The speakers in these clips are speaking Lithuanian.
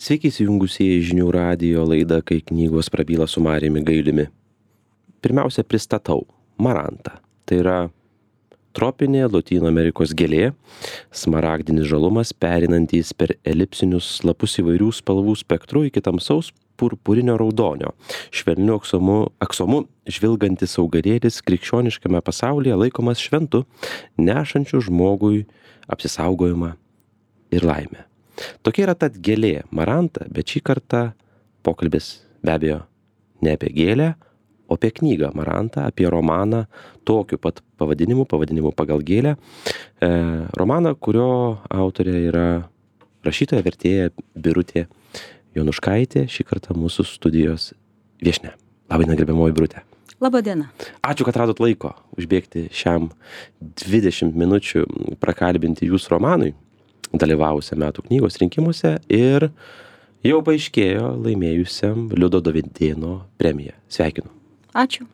Sveiki įsijungusieji žinių radijo laidą, kai knygos prabyla su Marijumi Gailiumi. Pirmiausia, pristatau marantą. Tai yra tropinė Lotynų Amerikos gėlė, smaragdinis žalumas, pereinantis per elipsinius lapus įvairių spalvų spektru iki tamsaus purpurinio raudonio. Švelniu aksomu žvilgantis augalėlis krikščioniškame pasaulyje laikomas šventu, nešančiu žmogui apsisaugojimą ir laimę. Tokia yra tad gėlė maranta, bet šį kartą pokalbis be abejo ne apie gėlę, o apie knygą marantą, apie romaną tokiu pat pavadinimu pagal gėlę. Romaną, kurio autorė yra rašytoja, vertėja Birutė Jonuškaitė, šį kartą mūsų studijos viešnia. Labai gerbiamoji Birutė. Labą dieną. Ačiū, kad radot laiko užbėgti šiam 20 minučių prakalbinti jūsų romanui, dalyvavusiam metų knygos rinkimuose ir jau paaiškėjo laimėjusiam Liudo Dovydėno premiją. Sveikinu. Ačiū.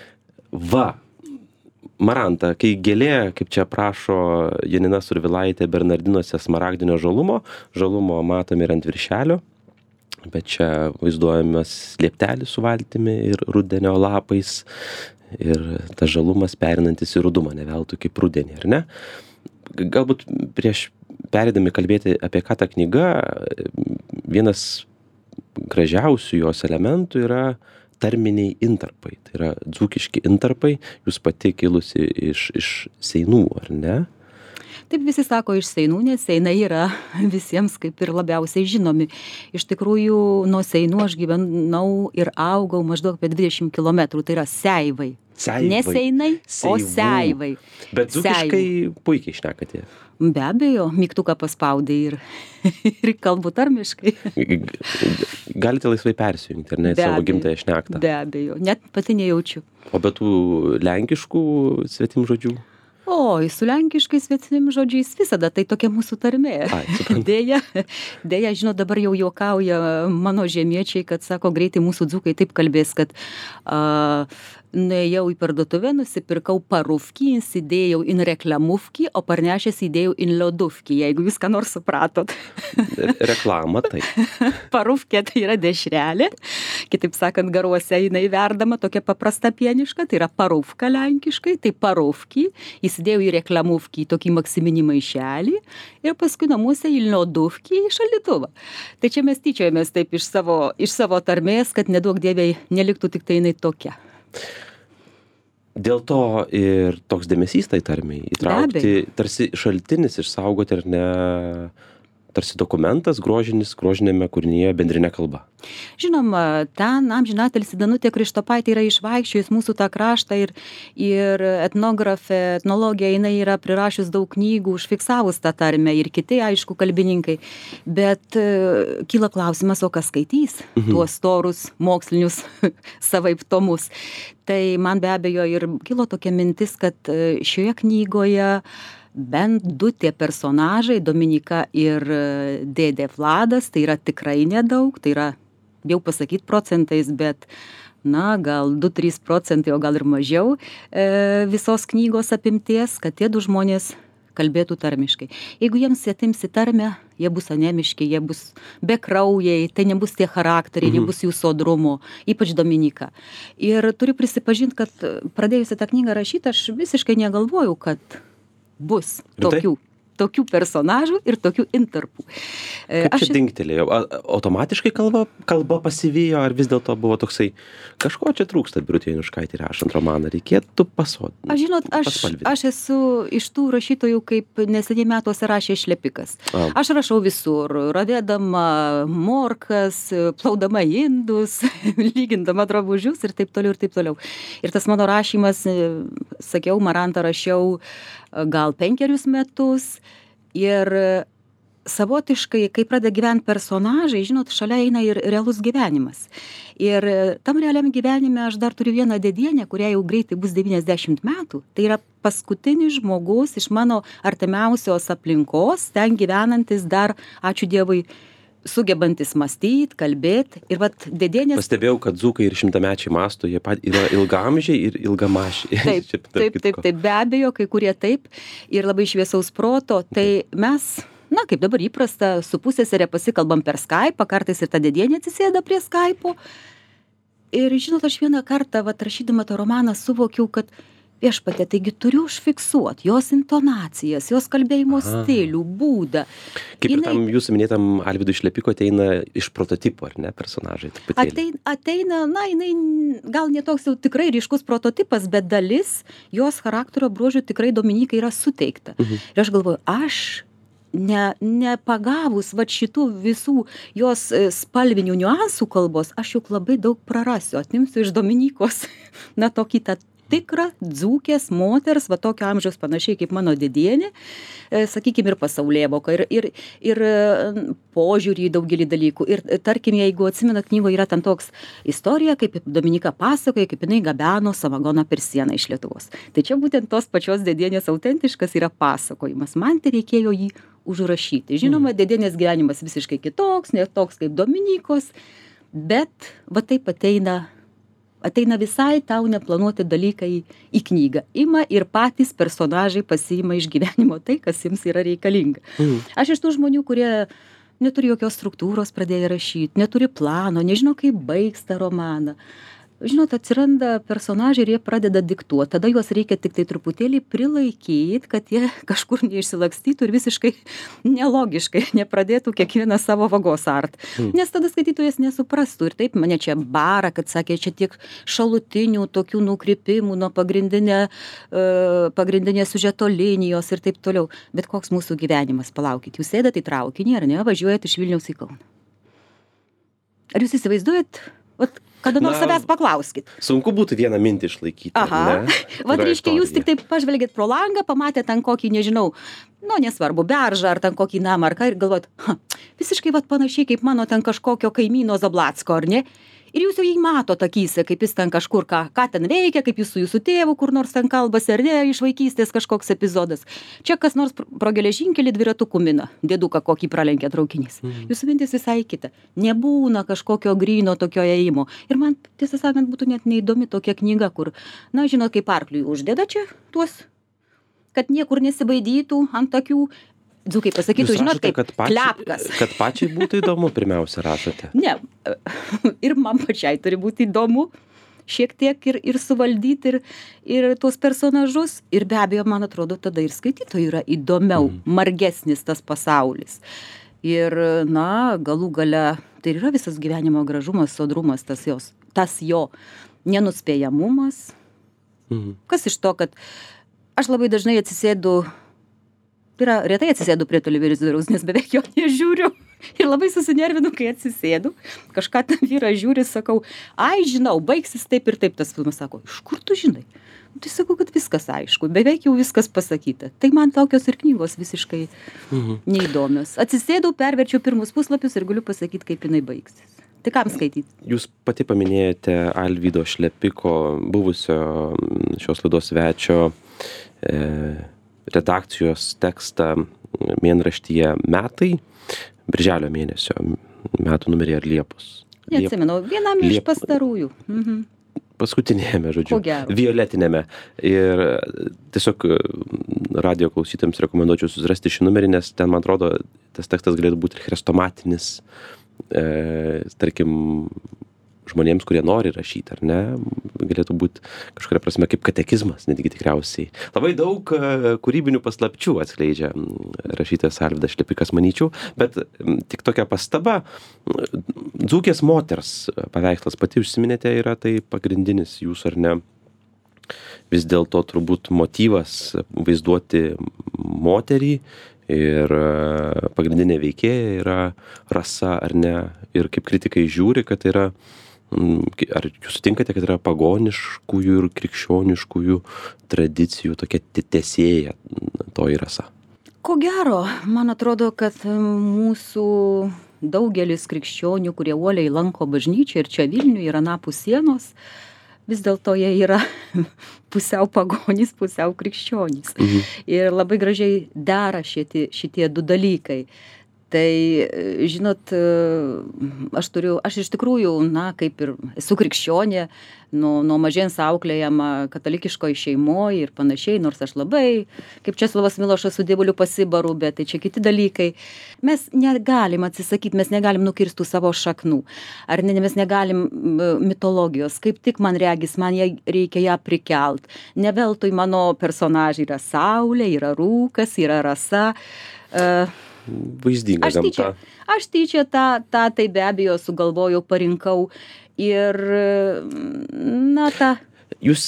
Va, maranta, kai gėlė, kaip čia prašo Janina Survilaitė Bernardinuose, smaragdinio žalumo matome ir ant viršelio, bet čia vaizduojamas lieptelis su valtimi ir rudenio lapais ir tas žalumas pereinantis į rudumą, ne veltui kaip rudenį, ar ne? Galbūt prieš perėdami kalbėti apie ką ta knyga, vienas gražiausių jos elementų yra tarminiai intarpai. Tai yra dzūkiški intarpai, jūs pati kilusi iš Seinų, ar ne? Taip visi sako iš Seinų, nes Seinai yra visiems kaip ir labiausiai žinomi. Iš tikrųjų, nuo Seinų aš gyvenau ir augau maždaug apie 20 kilometrų, tai yra Seivai. Ne Seinai, o Seivai. Bet dzūkiškai puikiai šnekate. Be abejo, mygtuką paspaudai ir kalbu tarmiškai. Galite laisvai persijungti, ar ne, savo gimtąją šnektą? Be abejo, net pati nejaučiu. O be tų lenkiškų svetimžodžių? Oi, su lenkiškais svetimžodžiais visada, tai tokia mūsų tarmė. Deja, žinot, dabar jau juokauja mano žemiečiai, kad sako, greitai mūsų dzūkai taip kalbės, kad nuėjau į parduotuvę, nusipirkau parufkį, įsidėjau in reklamufkį, o parnešęs įdėjau in lodufkį, jeigu jūs ką nors supratot. Reklama, tai. Parufkė tai yra dešrelė, kitaip sakant, garuose jinai verdama, tokia paprasta pieniška, tai yra parufka lenkiškai, tai parufkį, įsidėjau į reklamufkį tokį maksiminį maišelį ir paskui namuose į lodufkį į šaldytuvą. Tai čia mes tyčiojamės taip iš savo tarmės, kad neduok dievei neliktų tik tai jinai tokia. Dėl to ir toks dėmesys tai tarmiai įtraukti, tarsi šaltinis išsaugoti ar ne, tarsi dokumentas grožinėme kūrinyje bendrinė kalba. Žinoma, ten amžinatilsį Danutė Krištopaitė yra išvaikščiojus mūsų tą kraštą ir etnologija, jinai yra prirašius daug knygų, užfiksavus tą tarmę ir kiti, aišku, kalbininkai. Bet kyla klausimas, o kas skaitys tuos storus mokslinius savaip tomus. Tai man be abejo ir kilo tokia mintis, kad šioje knygoje bent du tie personažai, Dominika ir dėdė Vladas, tai yra tikrai nedaug, tai yra, jau pasakyt procentais, bet, gal 2-3%, o gal ir mažiau visos knygos apimties, kad tie du žmonės kalbėtų tarmiškai. Jeigu jiems atimsi tarmę, jie bus anemiški, jie bus bekraujai, tai nebus tie charakteriai, nebus jų sodrumo, ypač Dominika. Ir turiu prisipažinti, kad pradėjusi tą knygą rašyti, aš visiškai negalvojau, kad bus tokių personažų ir tokių intarpų. Kaip čia dingtelėjo? Automatiškai kalba pasivijo, ar vis dėlto buvo toksai, kažko čia trūksta Birutė Jonuškaitė rašant romaną, reikėtų pasodinti? Žinot, aš esu iš tų rašytojų, kaip neseniai metuose rašė Šlepikas. Aš rašau visur, ravėdama morkas, plaudama indus, lygindama drabužius ir taip toliau ir taip toliau. Ir tas mano rašymas, sakiau, marantą rašiau gal 5 metus ir savotiškai, kai pradeda gyventi personažai, žinot, šalia eina ir realus gyvenimas. Ir tam realiam gyvenime aš dar turiu vieną dėdienę, kuriai jau greitai bus 90 metų. Tai yra paskutinis žmogus iš mano artimiausios aplinkos, ten gyvenantis dar, ačiū Dievui, sugebantis mąstyt, kalbėt. Ir vat dėdienės... Pastebėjau, kad dzūkai ir šimtamečiai mąsto, jie yra ilgaamžiai ir ilgamašiai. Taip, be abejo, kai kurie taip ir labai šviesaus proto. Tai mes na, kaip dabar įprasta, su pusseserė pasikalbam per Skype'ą, kartais ir ta dėdienė atsisėda prie Skype'o. Ir žinot, aš vieną kartą, rašydama tą romaną, suvokiau, kad viešpatie, taigi turiu užfiksuoti jos intonacijas, jos kalbėjimo stilių, būdą. Kaip ir tam jūsų minėtam Alvydui Šlepiko ateina iš prototipo, ar ne, personažai? Ateina, na, jinai gal netoks jau tikrai ryškus prototipas, bet dalis jos charakterio bruožų tikrai Dominikai yra suteikta. Ir aš galvoju, nepagavus šitų visų jos spalvinių niuansų kalbos, aš juk labai daug prarasiu, atimsiu iš Dominikos, na, tokį tą tikrą dzūkės moters, tokio amžiaus panašiai kaip mano dėdienė, sakykime, ir pasaulėvoką, ir požiūrį į daugelį dalykų. Ir tarkim, jeigu atsimena knygoje, yra ten toks istorija, kaip Dominika pasakoja, kaip jinai gabeno samagoną per sieną iš Lietuvos. Tai čia būtent tos pačios dėdienės autentiškas yra pasakojimas. Man tai reikėjo jį užrašyti. Žinoma, dėdienės gyvenimas visiškai kitoks, ne toks kaip Dominikos, bet taip ateina visai tau neplanuoti dalykai į knygą. Ima ir patys personažai pasiima iš gyvenimo tai, kas jiems yra reikalinga. Aš iš tų žmonių, kurie neturi jokios struktūros pradėję rašyti, neturi plano, nežino, kaip baigs tą romaną. Žinot, atsiranda personažai ir jie pradeda diktuoti. Tada juos reikia tik tai truputėlį prilaikyti, kad jie kažkur neišsilakstytų ir visiškai nelogiškai nepradėtų kiekvieną savo vagos art. Nes tada skaitytojas nesuprastų. Ir taip mane čia bara, kad sakė, čia tiek šalutinių tokių nukrypimų nuo pagrindinės siužeto linijos ir taip toliau. Bet koks mūsų gyvenimas, palaukit, jūs sėdate į traukinį, ar ne, važiuojate iš Vilniaus į Kauną. Ar jūs įsivaizduojat, kada nors savęs paklauskit. Sunku būtų vieną mintį išlaikyti. Reiškia, jūs tik taip pažvelgėt pro langą, pamatėt ten kokį, nežinau, nesvarbu, beržą ar ten kokį namą ar ką ir galvojat, visiškai panašiai kaip mano ten kažkokio kaimyno Zablatsko, ar ne? Ir jūs jau jį matot akyse, kaip jis ten kažkur, ką ten veikia, kaip jis su jūsų tėvu kur nors ten kalbasi, ar ne, iš vaikystės kažkoks epizodas. Čia kas nors pro geležinkelį dviratukų mina, dėduką kokį pralenkia traukinys. Jūsų mintis visai kita. Nebūna kažkokio gryno tokio ėjimo. Ir man, tiesą sakant, būtų net neįdomi tokia knyga, kur, na, žinot, kaip arkliui uždeda čia tuos, kad niekur nesibaidytų ant akių. Dzūkai pasakytų, žinot, kaip klepkas. Kad pačiai būtų įdomu, pirmiausia, rašote. Ne, ir man pačiai turi būti įdomu šiek tiek ir suvaldyti ir tuos personažus. Ir be abejo, man atrodo, tada ir skaitytojui yra įdomiau, margesnis tas pasaulis. Ir, na, galų gale, tai yra visas gyvenimo gražumas, sodrumas, tas jo nenuspėjamumas. Kas iš to, kad aš labai dažnai atsisėdu, tai yra, retai atsisėdu prie televizoriaus, nes beveik jo nežiūriu. Ir labai susinervinu, kai atsisėdu. Kažką ten vyras žiūri, sakau, žinau, baigsis taip ir taip. Tas filmas sako, iš kur tu žinai? Tai sakau, kad viskas aišku, beveik jau viskas pasakyta. Tai man tokios ir knygos visiškai neįdomios. Atsisėdau, perverčiau pirmus puslapius ir galiu pasakyti, kaip jinai baigsis. Tai kam skaityti? Jūs pati paminėjote Alvydo Šlepiko, buvusio šios laidos svečio, redakcijos tekstą mėnraštyje Metai, birželio mėnesio metų numerį ar Liepos. Neatsimenu, vienam iš pastarųjų. Paskutinėme, žodžiu, violetinėme. Ir tiesiog radijo klausytėms rekomenduočiau susirasti šį numerį, nes ten, man atrodo, tas tekstas galėtų būti ir chrestomatinis, tarkim, žmonėms, kurie nori rašyti, ar ne, galėtų būti kažkuria prasme kaip katekizmas, netgi tikriausiai. Labai daug kūrybinių paslapčių atskleidžia rašytojas Alvydas Šlepikas, manyčiau, bet tik tokia pastaba, dzūkės moters paveikslas, pati užsiminėte, yra tai pagrindinis jūsų, ar ne, vis dėlto turbūt motyvas vaizduoti moterį ir pagrindinė veikėja yra rasa, ar ne, ir kaip kritikai žiūri, kad yra, ar jūs sutinkate, kad yra pagoniškųjų ir krikščioniškųjų tradicijų tokia tęsėja toji rasa? Ko gero, man atrodo, kad mūsų daugelis krikščionių, kurie uoliai lanko bažnyčią ir čia Vilniuje ir anapus sienos, vis dėlto jie yra pusiau pagonys, pusiau krikščionys. Ir labai gražiai dera šitie du dalykai. Tai, žinot, aš iš tikrųjų, kaip ir esu krikščionė, nuo mažens auklėjama katalikiškoj šeimoj ir panašiai, nors aš labai, kaip Česlovas Milošas, su dievuliu pasibaru, bet tai čia kiti dalykai. Mes negalim atsisakyti, mes negalim nukirsti savo šaknų. Ar ne, mes negalim mitologijos. Kaip tik man regis, man reikia ją prikelt. Ne veltui mano personažai yra saulė, yra rūkas, yra rasa. Vaizdinga gamta. Aš tyčia tą tai be abejo sugalvojau, parinkau ir, Jūs,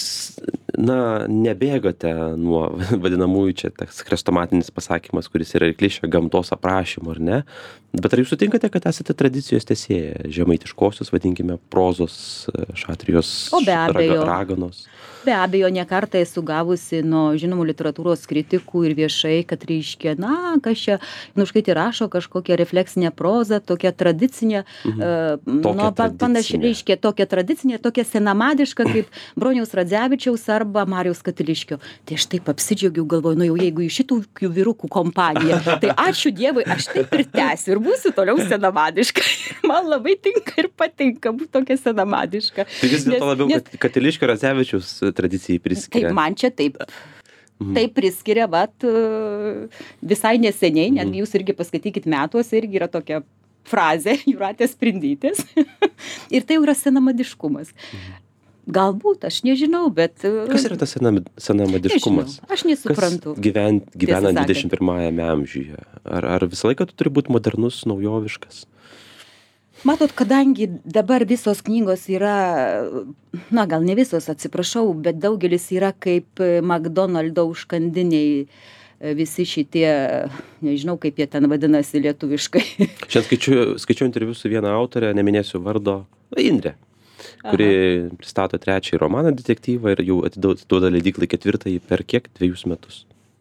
nebėgate nuo vadinamųjų, čia tas chrestomatinis pasakymas, kuris yra ir klišė gamtos aprašymo, ar ne? Bet ar jūs sutinkate, kad esate tradicijos tęsėja, žemaitiškosios, vadinkime, prozos, šatrijos, raganos? Be abejo, ne kartą esu gavusi nuo žinomų literatūros kritikų ir viešai, kad reiškia, kas čia, Ivaškaitė rašo kažkokią refleksinę prozą, tokią tradicinę, panašiai, reiškia, tokią tradicinę, tokią senamadišką, kaip Broniaus Radzevičiaus arba Mariaus Katiliškio. Tai aš taip apsidžiaugiau, galvoju, jau jeigu iš šitų vyrukų kompanija, tai ačiū Dievui, aš taip ir tęsiu ir būsiu toliau senamadiška. Man labai tinka ir patinka būti tokia senamadiška. Tai vis dėlto labiau Katiliškio Radzevičiaus tradicijai priskiria. Taip, man čia taip. Taip priskiria, visai neseniai, netgi jūs irgi paskaitykit metuose, irgi yra tokia frazė, Jūratės Sprindytės. Ir tai jau yra senamadiškumas. Galbūt, aš nežinau, bet... Kas yra tas senamadiškumas? Nežinau, aš nesuprantu. Kas gyvenant 21 amžiuje? Ar visą laiką tu turi būti modernus, naujoviškas? Matot, kadangi dabar visos knygos yra, gal ne visos, atsiprašau, bet daugelis yra kaip McDonald'o užkandiniai, visi šitie, nežinau, kaip jie ten vadinasi lietuviškai. Šiandien skaičiau interviu su viena autorė, neminėsiu vardo, Indrė, kuri pristato 3. romaną detektyvą ir jau atiduoda leidyklai 4. per kiek? 2 metus.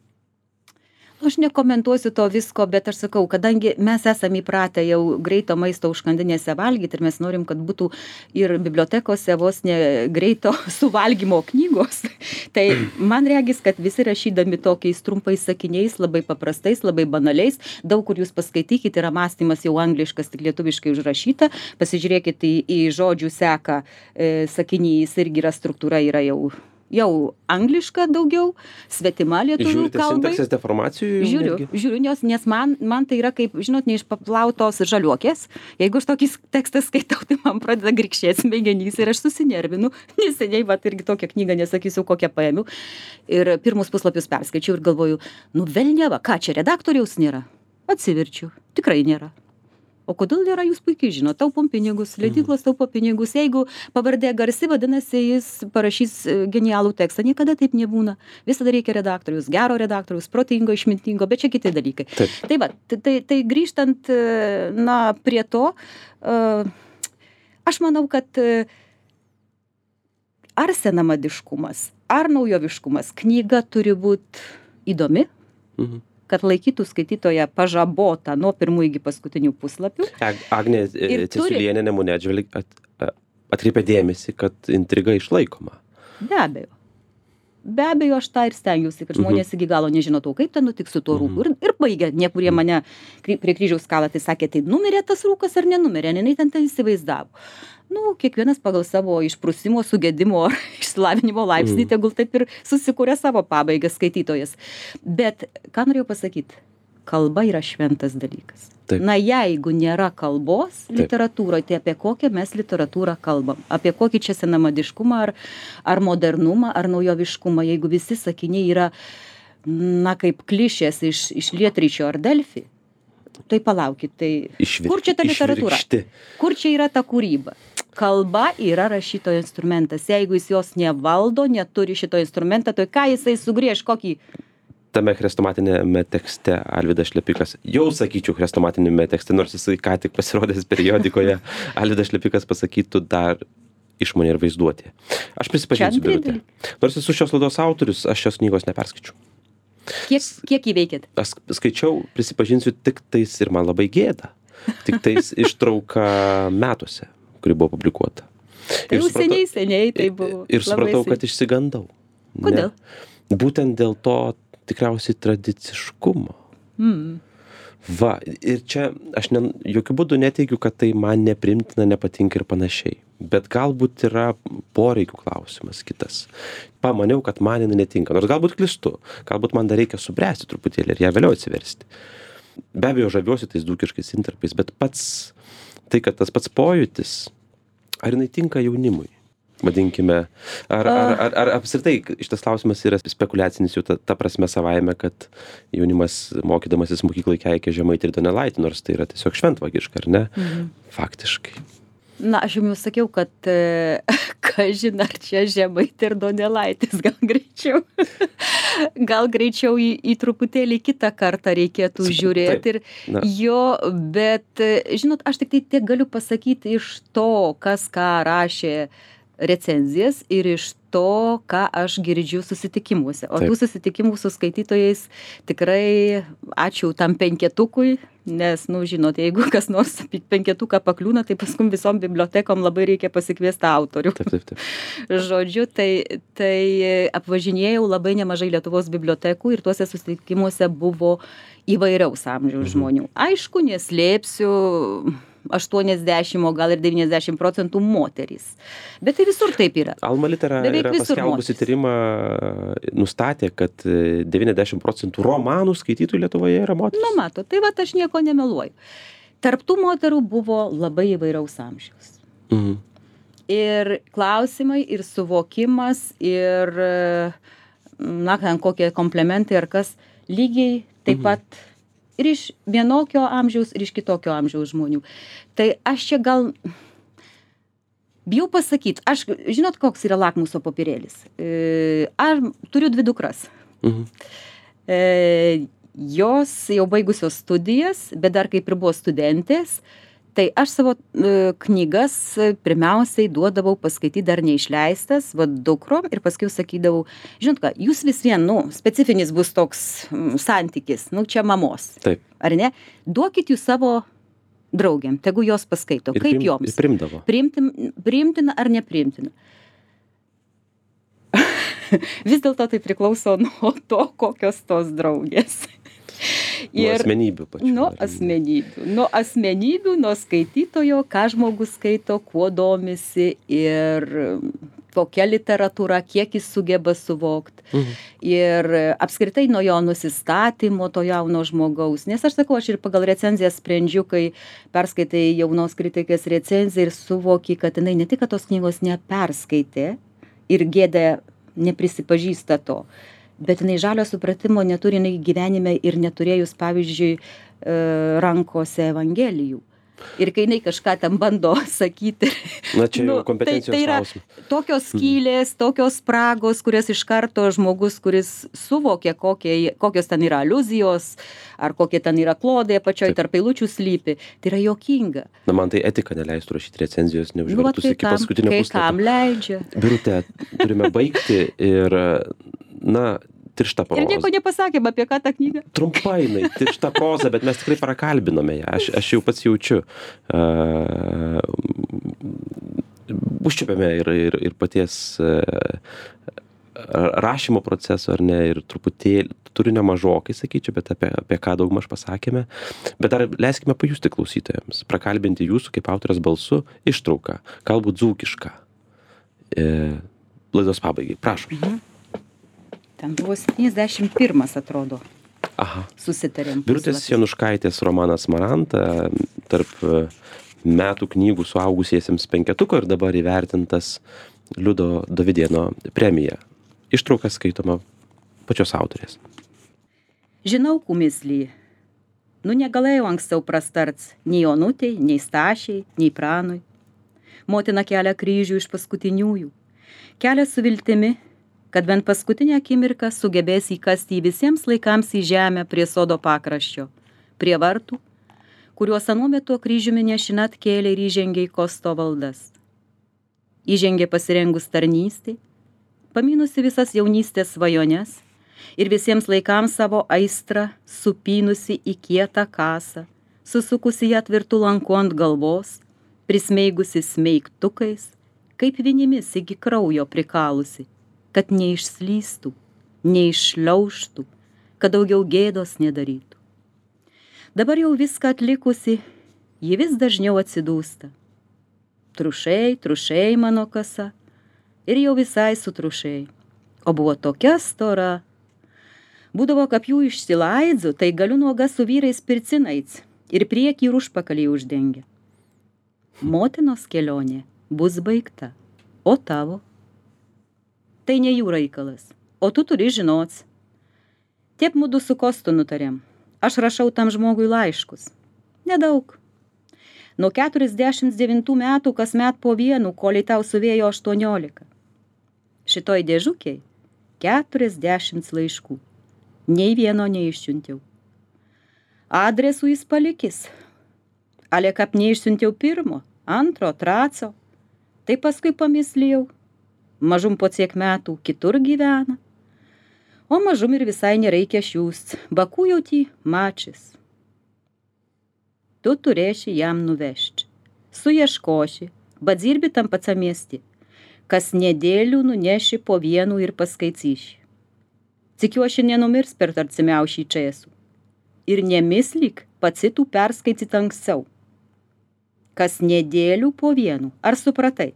Aš nekomentuosiu to visko, bet aš sakau, kadangi mes esame įpratę jau greito maisto užkandinėse valgyti ir mes norim, kad būtų ir bibliotekose vos ne greito suvalgymo knygos, tai man regis, kad visi rašydami tokiais trumpais sakiniais, labai paprastais, labai banaliais, daug kur jūs paskaitykite, yra mąstymas jau angliškas, tik lietuviškai užrašyta, pasižiūrėkite į žodžių seką sakinys, irgi yra struktūra, yra jau angliška daugiau, svetima lietuvių kalbai. Žiūrite sintaksės deformacijų? Žiūriu, nes man tai yra kaip, žinot, neišpaplautos žaliuokės. Jeigu aš tokį tekstą skaitau, tai man pradeda grikščiai smegenys ir aš susinervinu. Neseniai, irgi tokią knygą, nesakysiu, kokią paėmiau. Ir pirmus puslapius perskaičiau ir galvoju, velniava, ką čia redaktoriaus nėra? Atsiverčiu, tikrai nėra. O kodėl nėra, jūs puikiai žinot, taupom pinigus, leidyklos taupo pinigus. Jeigu pavardė garsi, vadinasi, jis parašys genialų tekstą. Niekada taip nebūna. Visada reikia redaktorius, gero redaktorius, protingo, išmintingo, bet čia kiti dalykai. Taip. Tai grįžtant, prie to, aš manau, kad ar senamadiškumas, ar naujoviškumas, knyga turi būti įdomi, kad laikytų skaitytoją pažabotą nuo pirmų iki paskutinių puslapių. Agnė Cesiulienė Nemune atkreipia dėmesį, kad intriga išlaikoma. Be abejo, aš tą ir stengiausi, kad žmonės iki galo nežinotų, kaip ten nutiks su tuo rūku. Ir baigė, kurie mane prie kryžiaus kalą, tai sakė, tai numirė tas rūkas ar nenumirė, jinai ten įsivaizdavo. Kiekvienas pagal savo išprusimo, sugedimo ar išsilavinimo laipsnį, tegul taip ir susikūrė savo pabaigą skaitytojas. Bet, ką norėjau pasakyti, kalba yra šventas dalykas. Taip. Jeigu nėra kalbos literatūroje, tai apie kokią mes literatūrą kalbam? Apie kokį čia senamadiškumą, ar modernumą, ar naujoviškumą, jeigu visi sakiniai yra, kaip klišės iš Lietryčio ar Delfi? Tai palaukit, kur čia ta literatūra? Kur čia yra ta kūryba? Kalba yra rašytojo instrumentas. Jeigu jis jos nevaldo, neturi šito instrumento, tai ką jisai sugriež, kokį? Tame chrestomatinėme tekste Alvydas Šlepikas, jau sakyčiau chrestomatinėme tekste, nors jisai ką tik pasirodęs periodikoje, Alvydas Šlepikas pasakytų dar išmonė ir vaizduotė. Aš prisipažinsiu, Birutė. Nors esu šios laidos autorius, aš šios knygos neperskaičiau. Kiek įveikėt? Aš skaičiau, prisipažinsiu, tik tais ir man labai gėda. Tik tais ištrauka metuose, kuri buvo publikuota. Tai jau seniai tai buvo. Ir supratau, kad išsigandau. Kodėl? Būtent dėl to tikriausiai tradiciškumo. Va, ir čia aš jokių būdų neteigiu, kad tai man neprimtina, nepatinka ir panašiai. Bet galbūt yra poreikių klausimas kitas. Pamaniau, kad man jinai netinka, nors galbūt klystu, galbūt man dar reikia subręsti truputėlį ir ją vėliau atsiversti. Be abejo, žaviuosi tais dzūkiškais intarpais, bet tai, kad tas pats pojūtis, ar jinai tinka jaunimui? Vadinkime, ar apskritai šitas klausimas yra spekuliacinis jau ta prasme savaime, kad jaunimas mokydamasis mokyklai keikia Žemaitį ir Donelaitį, nors tai yra tiesiog šventvagiška, ar ne? Faktiškai. Na, aš jums sakiau, kad kažin ar čia Žemaitė ir Donelaitis, gal greičiau į truputėlį kitą kartą reikėtų žiūrėti. Bet, žinot, aš tik tai tiek galiu pasakyti iš to, kas ką rašė recenzijas ir iš to, ką aš girdžiu susitikimuose. O tų susitikimų su skaitytojais tikrai ačiū tam penketukui, nes, žinot, jeigu kas nors penketuką pakliūna, tai paskui visom bibliotekom labai reikia pasikviesti autorių. Taip. Žodžiu, tai apvažinėjau labai nemažai Lietuvos bibliotekų ir tuose susitikimuose buvo įvairiaus amžiaus žmonių. Aišku, neslėpsiu, 80, o gal ir 90% moterys. Bet tai visur taip yra. Alma Litera yra paskelbusi tyrimą, nustatė, kad 90% romanų skaitytojų Lietuvoje yra moterys. Mato, tai aš nieko nemeluoju. Tarp tų moterų buvo labai įvairaus amžiaus. Ir klausimai, ir suvokimas, ir, kokie komplementai ar kas, lygiai taip pat ir iš vienokio amžiaus, ir iš kitokio amžiaus žmonių. Tai aš čia gal bijau pasakyti, žinot, koks yra lakmuso popierėlis? Aš turiu 2 dukras. Jos jau baigusios studijas, bet dar kaip ir buvo studentės, tai aš savo knygas pirmiausiai duodavau paskaityti dar neišleistas, dukrom, ir paskui sakydavau, žinot ką, jūs vis vien, specifinis bus toks santykis, čia mamos. Taip. Ar ne? Duokit jūs savo draugiam, tegu jos paskaito. Kaip joms? Ir primdavo. Priimtina ar nepriimtina? Vis dėlto tai priklauso nuo to, kokios tos draugės. Nuo asmenybių pačių. Nuo asmenybių, nuo skaitytojo, ką žmogus skaito, kuo domisi ir kokia literatūra, kiek jis sugeba suvokti. Ir apskritai nuo jo nusistatymo, to jauno žmogaus. Nes aš sakau, aš ir pagal recenziją sprendžiu, kai perskaitai jaunos kritikės recenziją ir suvoki, kad jinai ne tik, kad tos knygos neperskaitė ir gėda neprisipažįsta to, bet jinai žalio supratimo neturi gyvenime ir neturėjus, pavyzdžiui, rankose Evangelijų. Ir kai jinai kažką tam bando sakyti. Na, čia jau kompetencijos klausimas. Tai yra tokios skylės, tokios spragos, kurias iš karto žmogus, kuris suvokia, kokios ten yra aliuzijos, ar kokie ten yra klodai apačioj tarp eilučių slypi, tai yra juokinga. Na, man tai etika neleistų rašyti recenzijos, neužvertus iki paskutinio puslapio. Kai kam leidžia. Birute, turime baigti ir, tiršta proza. Ir nieko nepasakėm apie ką tą knygą. Trumpai, tiršta proza, bet mes tikrai prakalbinome ją. Aš jau pats jaučiu. Užčiupėme ir paties rašymo proceso, ar ne, ir truputėlį, turinio mažokai, sakyčiau, bet apie ką daugmaž pasakėme. Bet dar leiskime pajusti klausytojams, prakalbinti jūsų kaip autorės balsu ištrauką, galbūt dzūkišką. Laidos pabaigai, prašom. Ten buvo 71, atrodo. Susitarėm. Birutės Januškaitės romanas Maranta tarp metų knygų suaugusiesiems 5-tuko ir dabar įvertintas Liudo Dovydėno premija. Ištrauka skaitoma pačios autorės. Žinau, kumislį. Negalėjau anksčiau prastarts nei Onutei, nei Stašiai, nei Pranui. Motina kelia kryžių iš paskutiniųjų. Kelia su viltimi, kad bent paskutinę akimirką sugebės įkasti į visiems laikams į žemę prie sodo pakraščio, prie vartų, kuriuos anuo metu kryžiumi nešina atkėlė ir įžengė į Kosto valdas. Įžengė pasirengus tarnystį, paminusi visas jaunystės svajones ir visiems laikams savo aistrą supynusi į kietą kasą, susukusi ją tvirtų lanku ant galvos, prismeigusi smeigtukais, kaip vinimis iki kraujo prikalusi, kad neišslystų, neišliauštų, kad daugiau gėdos nedarytų. Dabar jau viską atlikusi, ji vis dažniau atsidūsta. Trušei, trušei mano kasa. Ir jau visai sutrušei. O buvo tokia stora. Būdavo, kad jų išsilaidzu, tai galiu nuoga su vyrais pircinais ir priekį ir užpakalį uždengia. Motinos kelionė bus baigta, o tavo? Tai ne jų reikalas, o tu turi žinots. Tiek mudu su Kostu nutarėm. Aš rašau tam žmogui laiškus. Nedaug. Nuo 49 metų kasmet po vienu, kol tau suvėjo 18. Šitoj dėžukiai 40 laiškų. Nei vieno neišsiuntiau. Adresų jis palikis. Ale kap neišsiuntiau pirmo, antro, traco. Tai paskui pamislijau. Mažum po ciek metų kitur gyvena. O mažum ir visai nereikia šiūst. Bakų jautį mačis. Tu turėši jam nuvežti. Suieškoši, bet dirbi tam paca miesti. Kas nedėlių nuneši po vienų ir paskaicyši. Tikiuoši nenumirs per artimiausiai čėsų. Ir nemislik, pacitų perskaityt anksčiau. Kas nedėlių po vienų, ar supratai?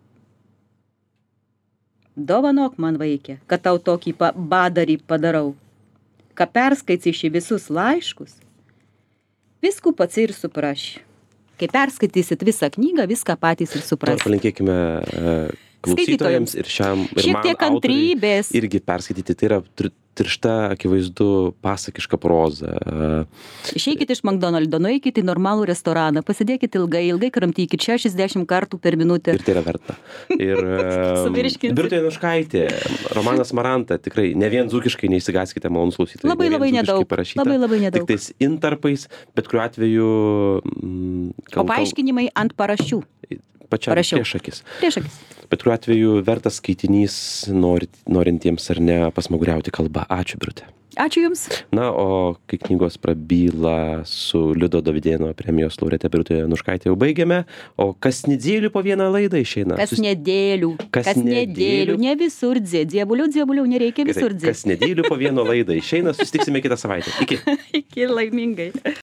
Dovanok man, vaikė, kad tau tokį badarį padarau. Ką perskaityši visus laiškus, viskų pats ir supraši. Kai perskaitysit visą knygą, viską patys ir suprasit. Palinkėkime klausytojams ir šiam ir šiek man tiek kantrybės. Irgi perskaityti. Tai yra tiršta, akivaizdu, pasakiška proza. Išeikit iš McDonald'o, nueikit į normalų restoraną, pasidėkit ilgai kramtykit 60 kartų per minutę. Ir tai yra verta. Ir Birutė Jonuškaitė, romanas Maranta, tikrai ne vien dzūkiškai, neįsigaskite, malonus klausytojai. Labai nedaug. Labai nedaug. Tik tais intarpais, bet kuriuo atveju... O paaiškinimai ant paraščių. Pačiam priešakis. Priešakis. Bet kuriuo atveju vertas skaitinys norintiems ar ne pasmaguriauti kalbą. Ačiū, Birutė. Ačiū Jums. Na, o kai knygos prabyla su Liudo Dovydėno premijos laureate Birutė Jonuškaitė jau baigiame, o kas nedėlių po vieną laidą išeina. Kas nedėlių. Ne visur dziebulių, nereikia visur dzė. Kas nedėlių po vieną laidą išeina, susitiksime kitą savaitę. Iki. Iki laimingai.